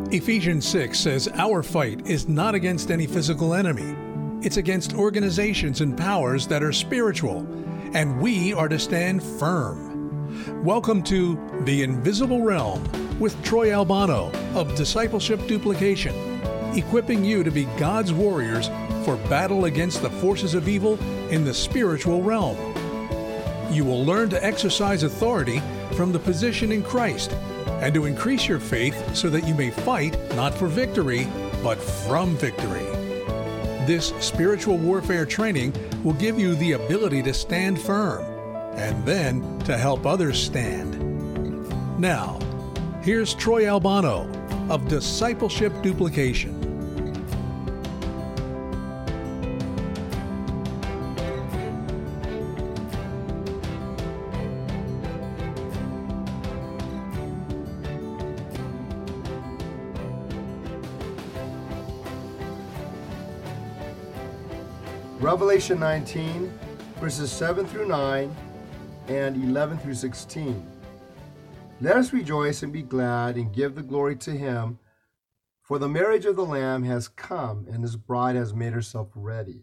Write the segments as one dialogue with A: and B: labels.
A: Ephesians 6 says our fight is not against any physical enemy. It's against organizations and powers that are spiritual, and we are to stand firm. Welcome to The Invisible Realm with Troy Albano of Discipleship Duplication, equipping you to be God's warriors for battle against the forces of evil in the spiritual realm. You will learn to exercise authority from the position in Christ and to increase your faith so that you may fight not for victory, but from victory. This spiritual warfare training will give you the ability to stand firm and then to help others stand. Now, here's Troy Albano of Discipleship Duplication.
B: Revelation 19, verses 7 through 9 and 11 through 16. Let us rejoice and be glad and give the glory to him, for the marriage of the Lamb has come, and his bride has made herself ready.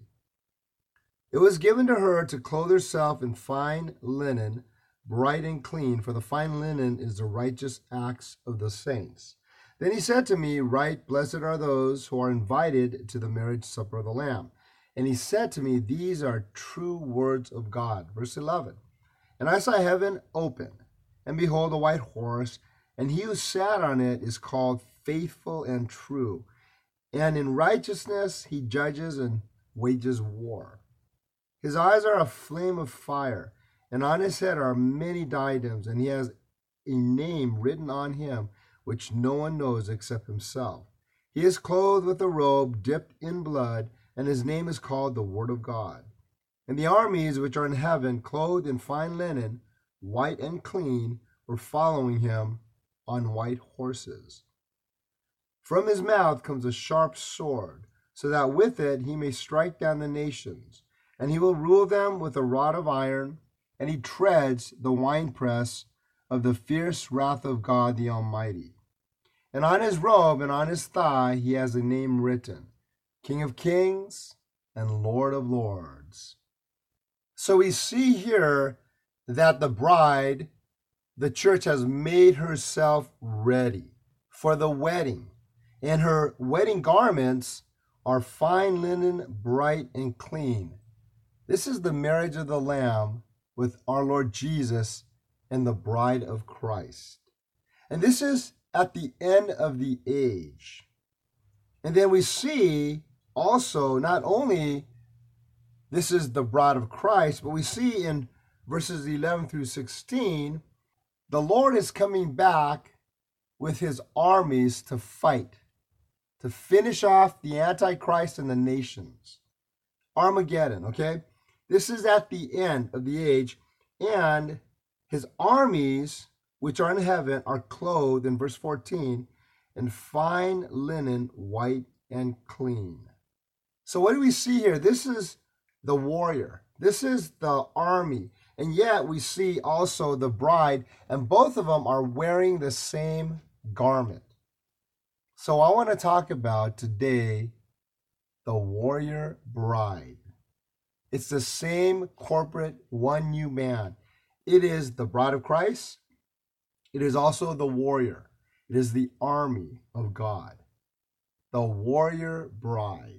B: It was given to her to clothe herself in fine linen, bright and clean, for the fine linen is the righteous acts of the saints. Then he said to me, Write, blessed are those who are invited to the marriage supper of the Lamb. And he said to me, These are true words of God. Verse 11. And I saw heaven open, and behold, a white horse, and he who sat on it is called Faithful and True. And in righteousness he judges and wages war. His eyes are a flame of fire, and on his head are many diadems, and he has a name written on him which no one knows except himself. He is clothed with a robe dipped in blood, and his name is called the Word of God. And the armies which are in heaven, clothed in fine linen, white and clean, were following him on white horses. From his mouth comes a sharp sword, so that with it he may strike down the nations. And he will rule them with a rod of iron, and he treads the winepress of the fierce wrath of God the Almighty. And on his robe and on his thigh he has a name written, King of Kings and Lord of Lords. So we see here that the bride, the church, has made herself ready for the wedding. And her wedding garments are fine linen, bright and clean. This is the marriage of the Lamb with our Lord Jesus and the bride of Christ. And this is at the end of the age. And then we see also, not only this is the bride of Christ, but we see in verses 11 through 16, the Lord is coming back with his armies to fight, to finish off the Antichrist and the nations. Armageddon, okay? This is at the end of the age, and his armies, which are in heaven, are clothed, in verse 14, in fine linen, white and clean. So what do we see here? This is the warrior. This is the army. And yet we see also the bride, and both of them are wearing the same garment. So I want to talk about today the warrior bride. It's the same corporate one new man. It is the bride of Christ. It is also the warrior. It is the army of God. The warrior bride.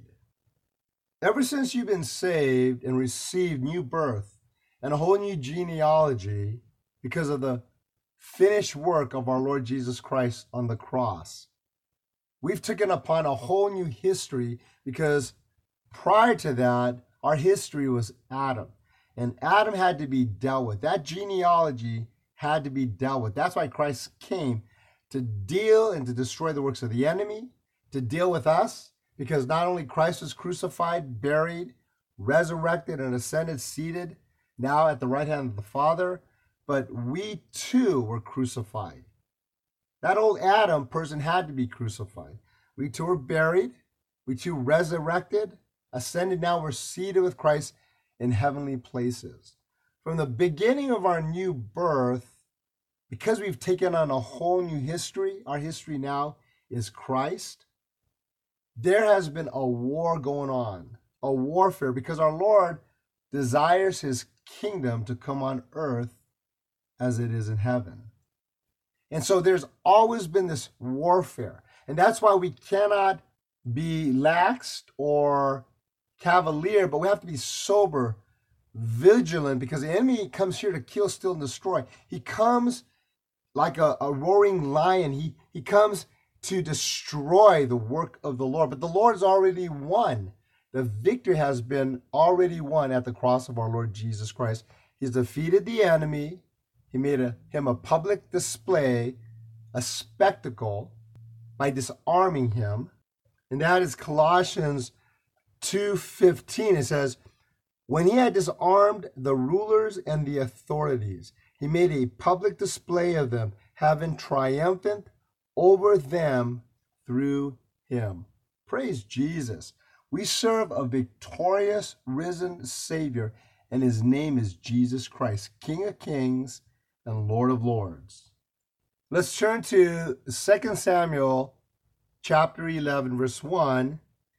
B: Ever since you've been saved and received new birth and a whole new genealogy because of the finished work of our Lord Jesus Christ on the cross, we've taken upon a whole new history, because prior to that, our history was Adam. And Adam had to be dealt with. That genealogy had to be dealt with. That's why Christ came, to deal and to destroy the works of the enemy, to deal with us. Because not only Christ was crucified, buried, resurrected, and ascended, seated now at the right hand of the Father, but we too were crucified. That old Adam person had to be crucified. We too were buried. We too resurrected, ascended. Now we're seated with Christ in heavenly places. From the beginning of our new birth, because we've taken on a whole new history, our history now is Christ, there has been a war going on, a warfare, because our Lord desires his kingdom to come on earth as it is in heaven. And so there's always been this warfare. And that's why we cannot be lax or cavalier, but we have to be sober, vigilant, because the enemy comes here to kill, steal, and destroy. He comes like a roaring lion. He comes to destroy the work of the Lord. But the Lord's already won. The victory has been already won at the cross of our Lord Jesus Christ. He's defeated the enemy. He made him a public display, a spectacle, by disarming him. And that is Colossians 2:15. It says, when he had disarmed the rulers and the authorities, he made a public display of them, having triumphant over them through him. Praise Jesus. We serve a victorious, risen Savior, and his name is Jesus Christ, King of Kings and Lord of Lords. Let's turn to 2 Samuel chapter 11, verse 1.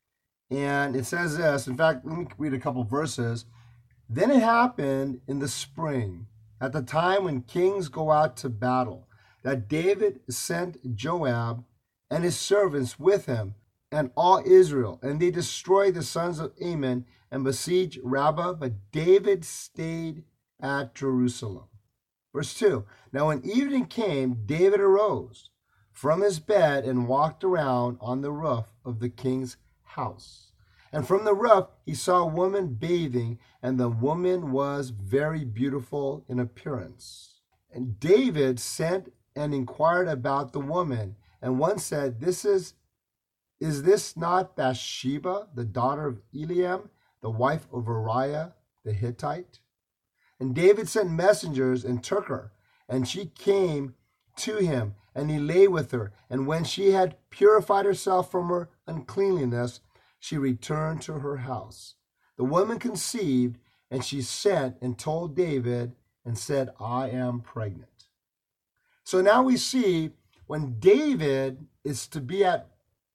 B: And it says this. In fact, let me read a couple verses. Then it happened in the spring, at the time when kings go out to battle, that David sent Joab and his servants with him and all Israel, and they destroyed the sons of Ammon and besieged Rabbah, but David stayed at Jerusalem. Verse 2, now when evening came, David arose from his bed and walked around on the roof of the king's house. And from the roof he saw a woman bathing, and the woman was very beautiful in appearance. And David sent and inquired about the woman, and one said, Is this not Bathsheba, the daughter of Eliam, the wife of Uriah the Hittite? And David sent messengers and took her, and she came to him, and he lay with her. And when she had purified herself from her uncleanliness, she returned to her house. The woman conceived, and she sent and told David and said, I am pregnant. So now we see when David is to be at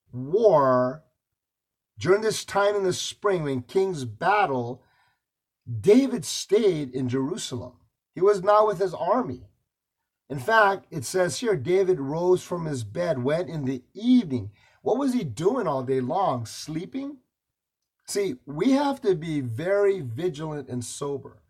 B: war during this time in the spring when kings battle, David stayed in Jerusalem. He was not with his army. In fact, it says here, David rose from his bed, went in the evening. What was he doing all day long? Sleeping? See, we have to be very vigilant and sober,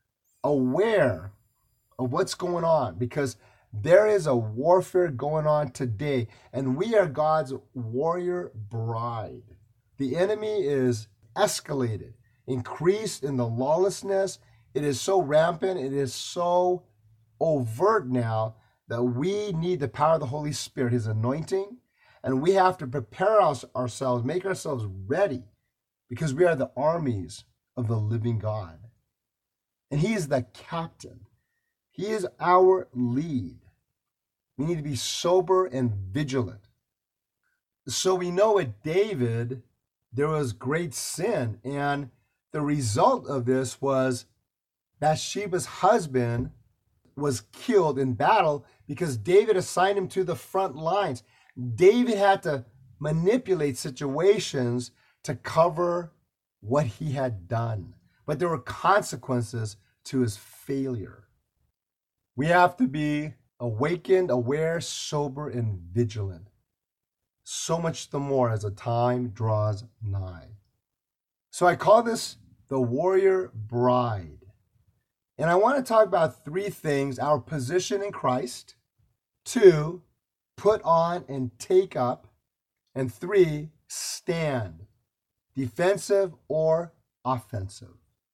B: aware of what's going on, because there is a warfare going on today, and we are God's warrior bride. The enemy is escalated, increased in the lawlessness. It is so rampant, it is so overt now that we need the power of the Holy Spirit, his anointing, and we have to prepare ourselves, make ourselves ready, because we are the armies of the living God. And he is the captain. He is our lead. We need to be sober and vigilant. So we know with David, there was great sin, and the result of this was Bathsheba's husband was killed in battle because David assigned him to the front lines. David had to manipulate situations to cover what he had done. But there were consequences to his failure. We have to be awakened, aware, sober, and vigilant. So much the more as the time draws nigh. So I call this the warrior bride. And I want to talk about three things: our position in Christ, 2, put on and take up, and 3, stand, defensive or offensive.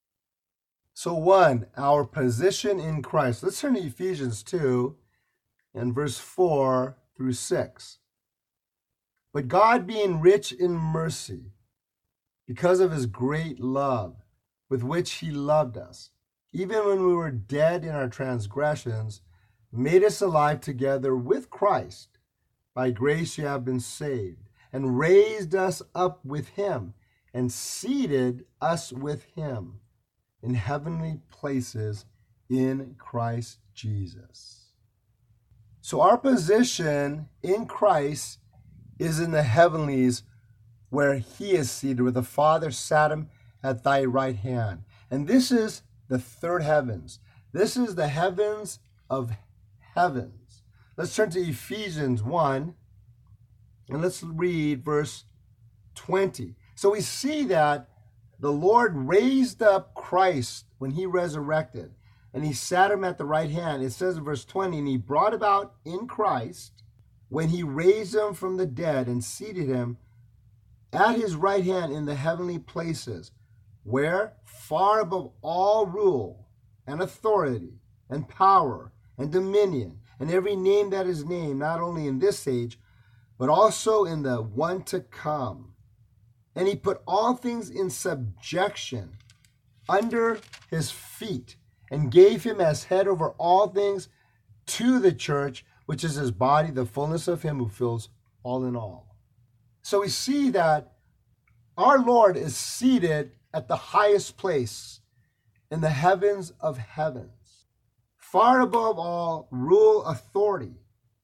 B: So 1, our position in Christ. Let's turn to Ephesians 2 and verse 4 through 6. But God, being rich in mercy, because of his great love with which he loved us, even when we were dead in our transgressions, made us alive together with Christ. By grace you have been saved, and raised us up with him, and seated us with him in heavenly places in Christ Jesus. So our position in Christ is in the heavenlies, where he is seated, where the Father sat him at thy right hand. And this is the third heavens. This is the heavens of heavens. Let's turn to Ephesians 1, and let's read verse 20. So we see that the Lord raised up Christ when he resurrected, and he sat him at the right hand. It says in verse 20, and he brought about in Christ, when he raised him from the dead and seated him at his right hand in the heavenly places, where far above all rule and authority and power and dominion and every name that is named, not only in this age, but also in the one to come. And he put all things in subjection under his feet, and gave him as head over all things to the church, which is his body, the fullness of him who fills all in all. So we see that our Lord is seated at the highest place in the heavens of heavens, far above all rule, authority,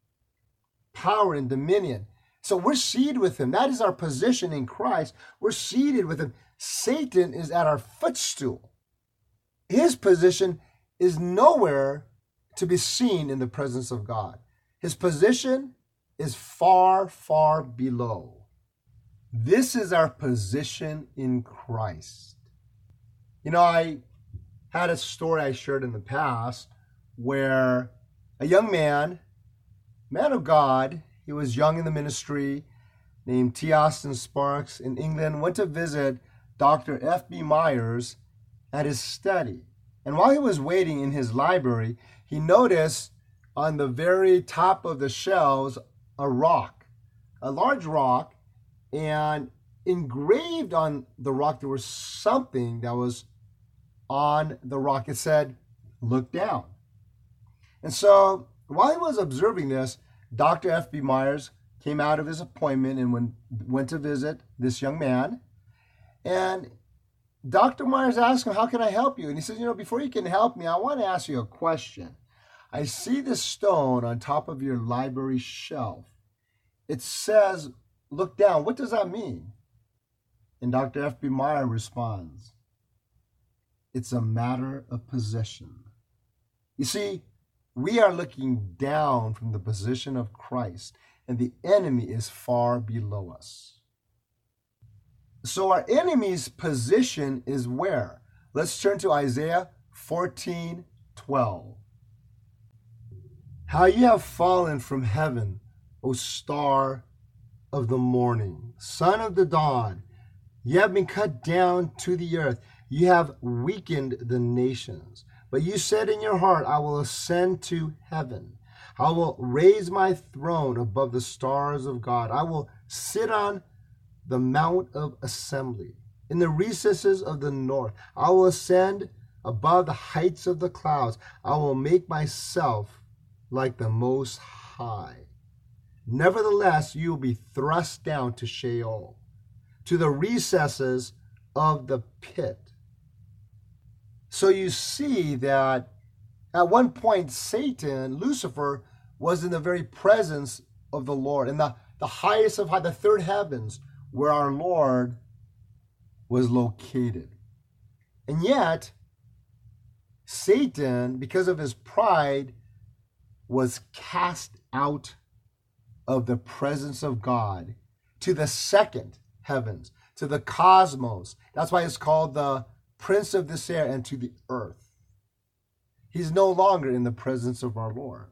B: power, and dominion. So we're seated with him. That is our position in Christ. We're seated with him. Satan is at our footstool. His position is nowhere to be seen in the presence of God. His position is far, far below. This is our position in Christ. You know, I had a story I shared in the past where a young man of God, he was young in the ministry, named T. Austin Sparks in England, went to visit Dr. F.B. Myers at his study. And while he was waiting in his library, he noticed on the very top of the shelves a rock, a large rock, and engraved on the rock there was something that was on the rock. It said, "Look down." And so while he was observing this, Dr. F.B. Myers came out of his appointment and went to visit this young man. And Dr. Myers asked him, "How can I help you?" And he says, "Before you can help me, I want to ask you a question. I see this stone on top of your library shelf. It says, 'Look down.' What does that mean?" And Dr. F.B. Myers responds, "It's a matter of position." You see, we are looking down from the position of Christ, and the enemy is far below us. So our enemy's position is where? Let's turn to Isaiah 14:12. "How you have fallen from heaven, O star of the morning, son of the dawn. You have been cut down to the earth. You have weakened the nations. But you said in your heart, I will ascend to heaven. I will raise my throne above the stars of God. I will sit on the mount of assembly in the recesses of the north. I will ascend above the heights of the clouds. I will make myself like the Most High. Nevertheless, you will be thrust down to Sheol, to the recesses of the pit." So you see that at one point, Satan, Lucifer, was in the very presence of the Lord, in the highest of high, the third heavens, where our Lord was located. And yet, Satan, because of his pride, was cast out of the presence of God to the second heavens, to the cosmos. That's why it's called the prince of this air, and to the earth. He's no longer in the presence of our Lord.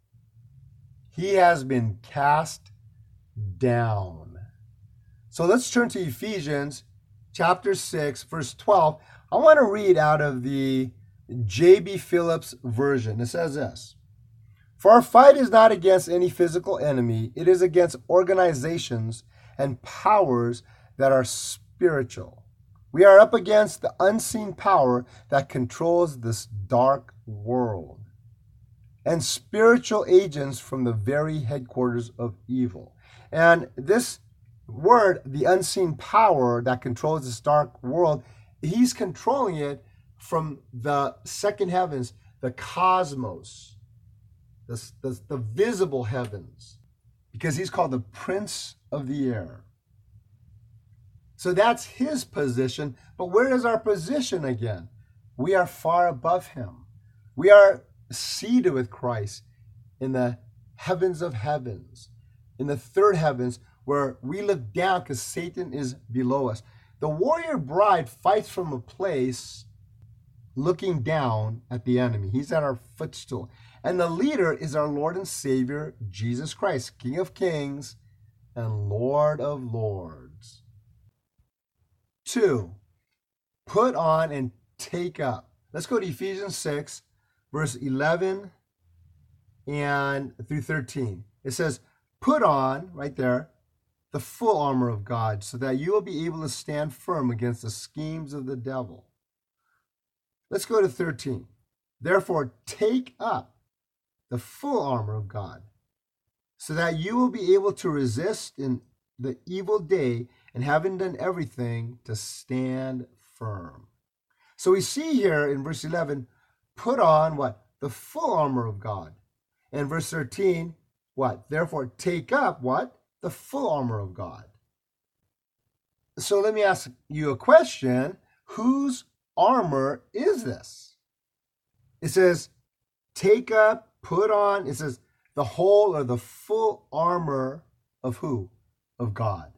B: He has been cast down. So let's turn to Ephesians chapter 6, verse 12. I want to read out of the J.B. Phillips version. It says this: "For our fight is not against any physical enemy. It is against organizations and powers that are spiritual. We are up against the unseen power that controls this dark world, and spiritual agents from the very headquarters of evil." And this word, the unseen power that controls this dark world, he's controlling it from the second heavens, the cosmos, the visible heavens. because he's called the Prince of the Air. So that's his position. But where is our position again? We are far above him. We are seated with Christ in the heavens of heavens, in the third heavens, where we look down because Satan is below us. The warrior bride fights from a place looking down at the enemy. He's at our footstool. And the leader is our Lord and Savior, Jesus Christ, King of Kings and Lord of Lords. 2, put on and take up. Let's go to Ephesians 6, verse 11 and through 13. It says, put on, right there, the full armor of God, so that you will be able to stand firm against the schemes of the devil. Let's go to 13. Therefore, take up the full armor of God, so that you will be able to resist in the evil day, and having done everything, to stand firm. So we see here in verse 11, put on what? The full armor of God. And verse 13, what? Therefore, take up what? The full armor of God. So let me ask you a question. Whose armor is this? It says, take up, put on. It says, the whole or the full armor of who? Of God.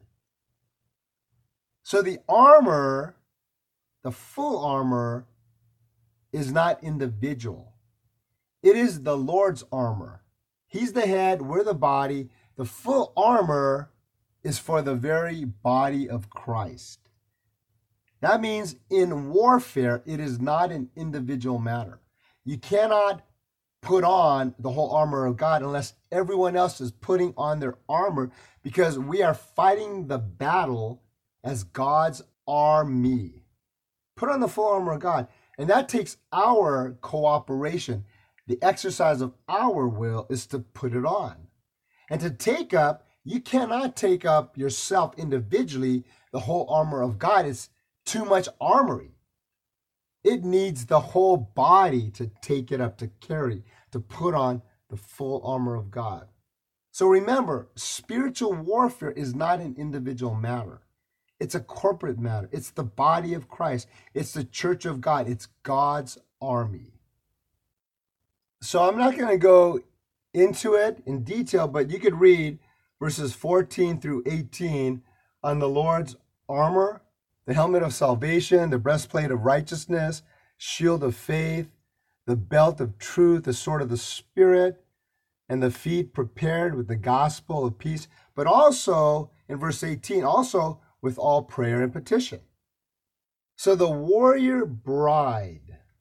B: So the armor, the full armor, is not individual. It is the Lord's armor. He's the head, we're the body. The full armor is for the very body of Christ. That means in warfare, it is not an individual matter. You cannot put on the whole armor of God unless everyone else is putting on their armor, because we are fighting the battle as God's army. Put on the full armor of God. And that takes our cooperation. The exercise of our will is to put it on. And to take up, you cannot take up yourself individually the whole armor of God. It's too much armory. It needs the whole body to take it up, to carry, to put on the full armor of God. So remember, spiritual warfare is not an individual matter. It's a corporate matter. It's the body of Christ. It's the church of God. It's God's army. So I'm not going to go into it in detail, but you could read verses 14 through 18 on the Lord's armor, the helmet of salvation, the breastplate of righteousness, shield of faith, the belt of truth, the sword of the Spirit, and the feet prepared with the gospel of peace. But also, in verse 18, also with all prayer and petition. So the warrior bride's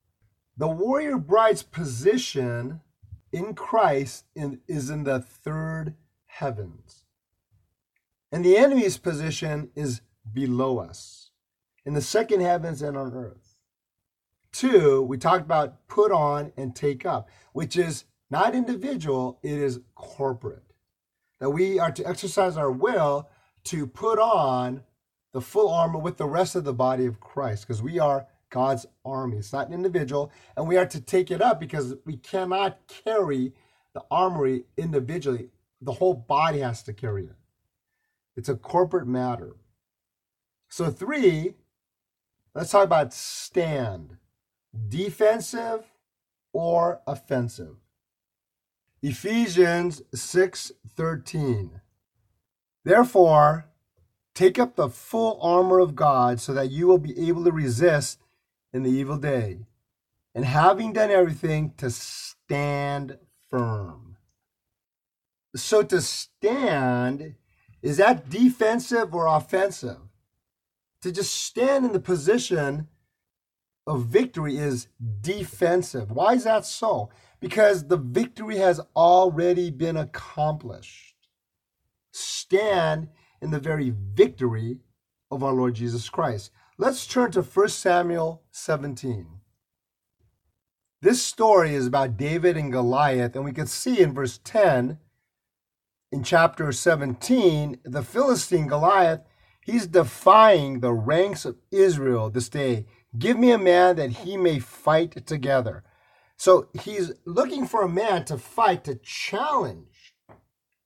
B: position in Christ is in the third heavens. And the enemy's position is below us, in the second heavens and on earth. 2, we talked about put on and take up, which is not individual, it is corporate. That we are to exercise our will to put on the full armor with the rest of the body of Christ, because we are God's army. It's not an individual, and we are to take it up because we cannot carry the armory individually. The whole body has to carry it. It's a corporate matter. So 3, let's talk about stand. Defensive or offensive. Ephesians 6:13. Therefore, take up the full armor of God so that you will be able to resist in the evil day, and having done everything, to stand firm. So to stand, is that defensive or offensive? To just stand in the position of victory is defensive. Why is that so? Because the victory has already been accomplished. Stand in the very victory of our Lord Jesus Christ. Let's turn to 1 Samuel 17. This story is about David and Goliath, and we can see in verse 10, in chapter 17, the Philistine Goliath, he's defying the ranks of Israel this day. Give me a man that he may fight together. So he's looking for a man to fight, to challenge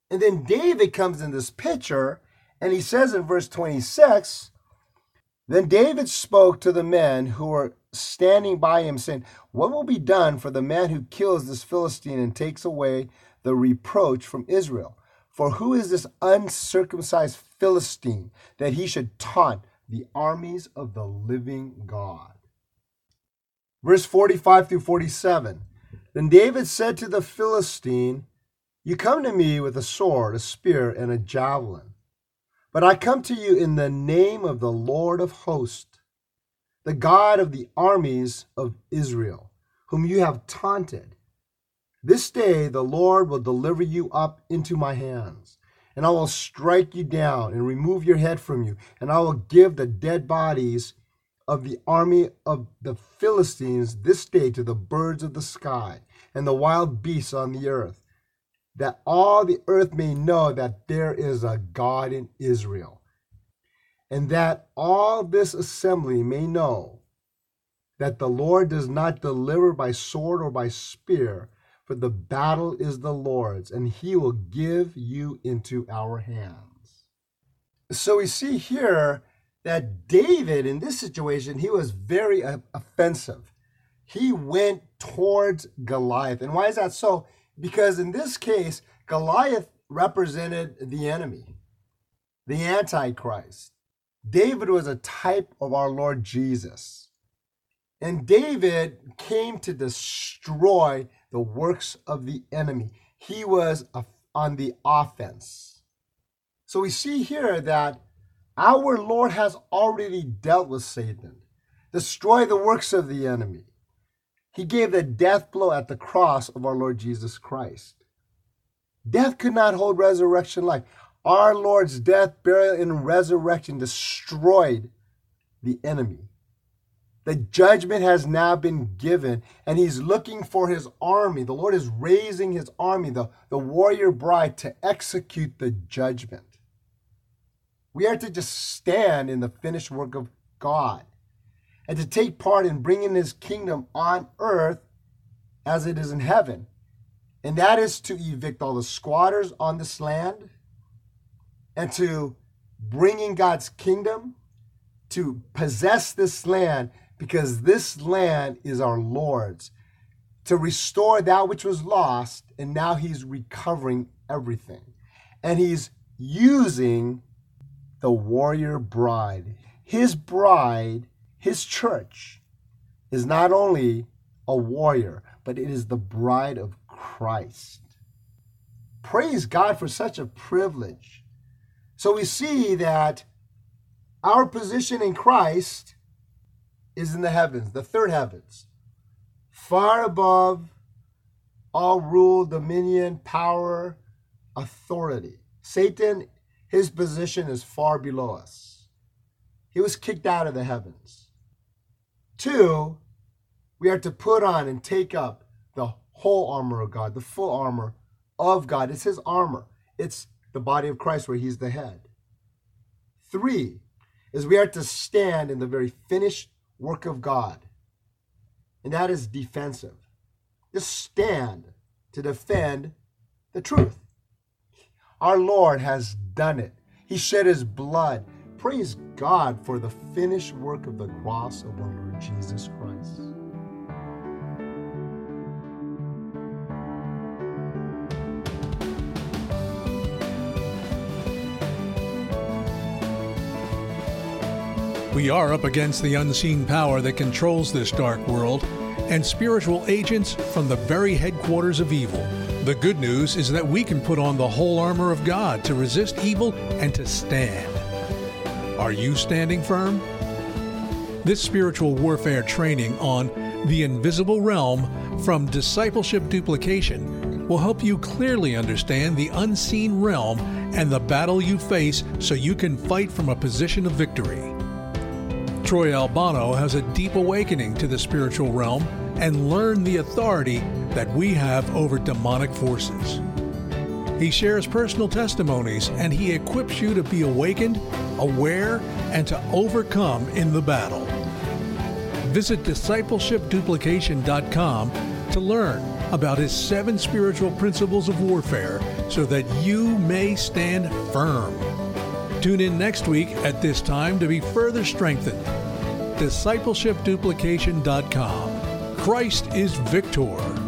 B: And then David comes in this picture, and he says in verse 26, then David spoke to the men who were standing by him, saying, what will be done for the man who kills this Philistine and takes away the reproach from Israel? For who is this uncircumcised Philistine that he should taunt the armies of the living God? Verse 45 through 47. Then David said to the Philistine, you come to me with a sword, a spear, and a javelin. But I come to you in the name of the Lord of hosts, the God of the armies of Israel, whom you have taunted. This day the Lord will deliver you up into my hands, and I will strike you down and remove your head from you, and I will give the dead bodies of the army of the Philistines this day to the birds of the sky and the wild beasts on the earth, that all the earth may know that there is a God in Israel, and that all this assembly may know that the Lord does not deliver by sword or by spear, for the battle is the Lord's, and he will give you into our hands. So we see here that David, in this situation, he was very offensive. He went towards Goliath. And why is that so? Because in this case, Goliath represented the enemy, the Antichrist. David was a type of our Lord Jesus. And David came to destroy the works of the enemy. He was on the offense. So we see here that our Lord has already dealt with Satan, destroyed the works of the enemy. He gave the death blow at the cross of our Lord Jesus Christ. Death could not hold resurrection life. Our Lord's death, burial, and resurrection destroyed the enemy. The judgment has now been given, and he's looking for his army. The Lord is raising his army, the warrior bride, to execute the judgment. We are to just stand in the finished work of God and to take part in bringing his kingdom on earth as it is in heaven. And that is to evict all the squatters on this land and to bring in God's kingdom, to possess this land, because this land is our Lord's, to restore that which was lost, and now he's recovering everything. And he's using the warrior bride. His bride, his church, is not only a warrior, but it is the bride of Christ. Praise God for such a privilege. So we see that our position in Christ is in the heavens, the third heavens, far above all rule, dominion, power, authority. Satan, his position is far below us. He was kicked out of the heavens. 2, we are to put on and take up the whole armor of God, the full armor of God. It's his armor. It's the body of Christ where he's the head. 3 is we are to stand in the very finished work of God, and that is defensive. Just stand to defend the truth. Our Lord has done it. He shed his blood. Praise God for the finished work of the cross of our Lord Jesus Christ.
A: We are up against the unseen power that controls this dark world and spiritual agents from the very headquarters of evil. The good news is that we can put on the whole armor of God to resist evil and to stand. Are you standing firm? This spiritual warfare training on the invisible realm from Discipleship Duplication will help you clearly understand the unseen realm and the battle you face so you can fight from a position of victory. Troy Albano has a deep awakening to the spiritual realm and learned the authority that we have over demonic forces. He shares personal testimonies and he equips you to be awakened, aware, and to overcome in the battle. Visit discipleshipduplication.com to learn about his 7 spiritual principles of warfare so that you may stand firm. Tune in next week at this time to be further strengthened. DiscipleshipDuplication.com. Christ is Victor.